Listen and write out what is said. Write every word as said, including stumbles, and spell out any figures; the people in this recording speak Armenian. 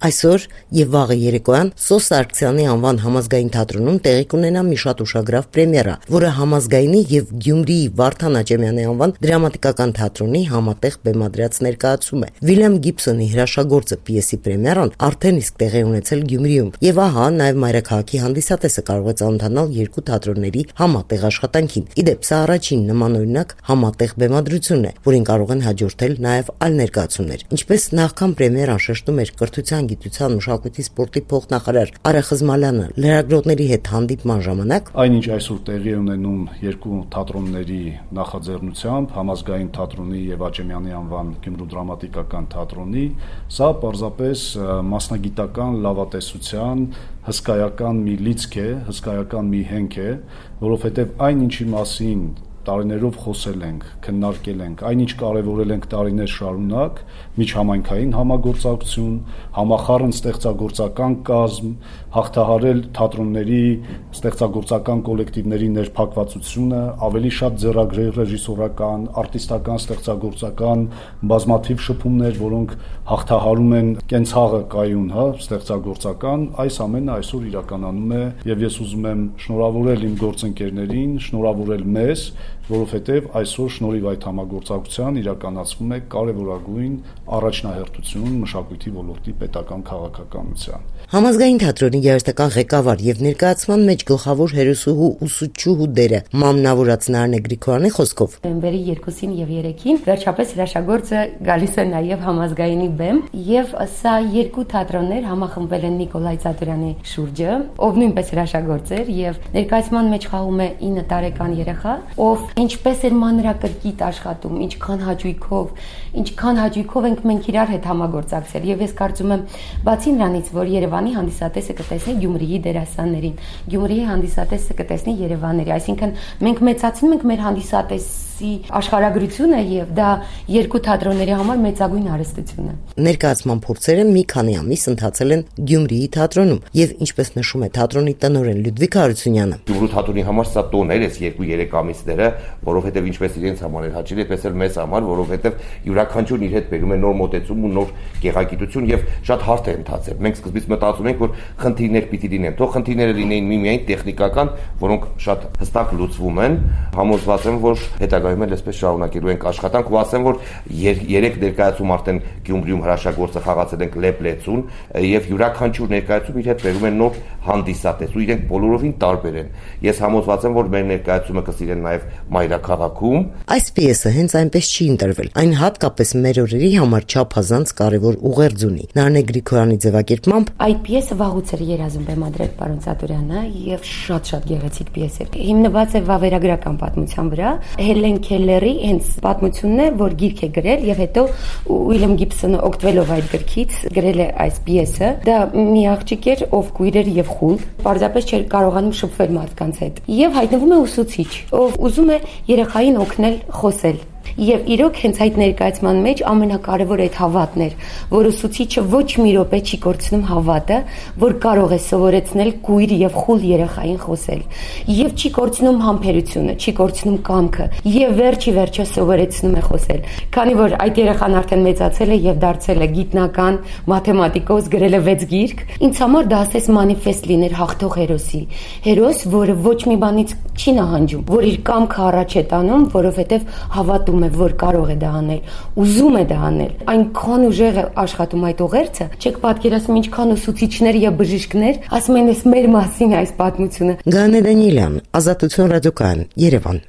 Այսօր եւ վաղը երեկոյան Սոս Սարգսյանի անվան համազգային թատրոնում տեղի կունենա մի շատ ուշագրավ պրեմիերա, որը համազգայինի եւ Գյումրիի Վարդան Աճեմյանի անվան դրամատիկական թատրոնի համատեղ բեմադրած ներկայացում է։ Վիլյամ Գիբսոնի հրաշագործը պիեսի պրեմիերան արդեն իսկ տեղի ունեցել Գյումրիում, եւ ահա նաեւ մայրաքաղաքի հանդիսատեսը կարող է ծանոթանալ երկու թատրոնների համատեղ աշխատանքին։ Իդեպ սա առաջին նմանօրինակ համատեղ բեմադրությունն է, որին կարող են հաջորդել նաեւ այլ ներկայացումներ։ Ինչպես նախքան պրեմիերան շեշտում էր կրթության, գիտության, մշակույթի, սպորտի փոխնախարար Արա Խզմալյանը լրագրողների հետ հանդիպման ժամանակ, այնինչ այսօր տեղի ունենում երկու թատրոնների նախաձեռնությամբ, Համազգային թատրոնի եւ Աճեմյանի անվան Գյումրու դրամատիկական թատրոնի, սա պարզապես մասնագիտական լավատեսության հսկայական մի լիցք է, հսկայական մի հենք է, որովհետեւ այն ինչի մասին տարիներով խոսել ենք, քննարկել ենք, այնինչ կարևորել ենք տարիներ շարունակ, միջհամայնքային համագործակցություն, համախառն ստեղծագործական կազմ, հաղթահարել թատրոնների ստեղծագործական կոլեկտիվների ներփակվածությունը, ավելի շատ ձեռագրեր ռեժիսորական, արտիստական, ստեղծագործական բազմաթիվ շփումներ, որոնք հաղթահարում են կենցաղը կայուն, հա, ստեղծագործական, այս ամենը այսօր իրականանում է, եւ ես ուզում եմ շնորհավորել իմ գործընկերներին, շնորհավորել մեզ, որովհետև այսօր շնորհիվ այդ համագործակցության իրականացվում է կարևորագույն առաջնահերթություն մշակույթի ոլորտի պետական քաղաքականության։ Համազգային թատրոնի գեղեցկական ղեկավար եւ ներկայացման մեջ գլխավոր հերոսուհու ուսուցչուհու դերը մամնավորած Նարնե Գրիգորյանի խոսքով նոյեմբերի երկուսին եւ երեքին վերջապես հրաշագործը գալիս է նաեւ համազգայինի բեմ, եւ սա երկու թատրոններ համախմբվել են Նիկոլայ Ծատուրյանի շուրջը, ով նույնպես հրաշագործ էր եւ ներկայացման մեջ խաղում է ինը տարեկան երեխա, ով ինչպես էր մանրակրկիտ աշխատում, ինչքան հաճույքով, ինչքան հաճույքով ենք մենք իրար հետ համագործակցել, եւ ես կարծում եմ, բացի նրանից, որ Երևանի հանդիսատեսը կտեսնի Գյումրիի դերասաններին, Գյումրիի հանդիսատեսը կտեսնի Երևանների, այսինքն մենք մեծացնում ենք մեր հանդիսատեսի աշխարհագրությունը եւ դա երկու թատրոնների համար մեծագույն հարստություն է։ Ներկայացման փորձերը մի քանի ամիս ընթացել են Գյումրիի թատրոնում եւ ինչպես նշում է թատրոնի տնօրեն Լյուդվիգ Հարությունյանը, Գյումրու թատրոնի համար սա տոն էր այս երկու երեք ամիսները, որովհետեւ ինչպես իրենց համար էր հաճելի, այդպես էլ մեզ համար, որովհետեւ յուրաքանչյուրն իր հետ բերում է նոր մոտեցում ու նոր գեղագիտություն եւ շատ հարթ է ընթացել։ Մենք սկզբից մտածում ենք, որ խնդիրներ պիտի լինեն, թող խնդիրները լինեին միմիայն տեխնիկական, որոնք շատ հստակ լուծվում են, համոզված եմ, որ հետագայում էլ այսպես շարունակելու ենք աշխատանք ու ասեմ, որ երեք ներկայացում արդեն Գյումրիում հրաշագործը խաղացել ենք Լեպլեցուն եւ յուրաքանչյուր ներկայացում իր հետ բերում են նոր հանդիսատես ու իրենք բոլորովին տարբեր են։ Ես համոզված եմ, որ մեր ներկայացումը կսիրեն նաեւ մայրաքաղաքում։ Այս պիեսը հենց այնպես չի ընտրվել, այն հատկապես մեր օրերի համար չափազանց կարևոր ուղերձ ունի։ Նարնե Գրիգորյանի ձևակերպմամբ այդ պիեսը վաղուց էր երազում բեմադրել պարոն Ծատուրյանը եւ շատ-շատ գեղեցիկ պիես է։ Հիմնված է վավերագրական պատմության վրա։ Հելեն Քելլերի հենց պատմությունն է, որ գիրք է գրել եւ հետո Ուիլյամ Գիբսոնը օգտվելով այդ գրքից գրել է այս պիեսը։ Դա մի աղջիկ էր, ով կույր էր եւ խուլ, պարզապես չէր կարողանում շփվել մարդկանց հետ։ Եվ հայտնվում է ուսուցիչ, ով ուզում է երեխային օգնել խոսել։ Եվ իրոք հենց այդ ներկայացման մեջ ամենակարևորը այդ հավատն էր, որ ուսուցիչը ոչ մի րոպե չի կորցնում հավատը, որ կարող է սովորեցնել կույր եւ խուլ երեխային խոսել, եւ չի կորցնում համբերությունը, չի կորցնում կամքը, եւ վերջի վերջը սովորեցնում է խոսել։ Քանի որ այդ երեխան արդեն մեծացել է եւ դարձել է գիտնական, մաթեմատիկոս, գրել է վեց գիրք, ինձ համար դա ասես մանիֆեստ լիներ հաղթող հերոսի, հերոս, որը ոչ մի բանից չի նահանջում, որ իր կամքը առաջ է տանում, որովհետեւ հավատում է, որ կարող է դա անել, ուզում է դա անել։ Այնքան ուժեղ է աշխատում այդ ուղերձը, չեք պատկերացնում ինչքան ուսուցիչներ եւ բժիշկներ ասում են, ես մեր մասին այս պատմությունը։ Գանե Դանիելյան, Ազատություն ռադիոկայան, Երևան։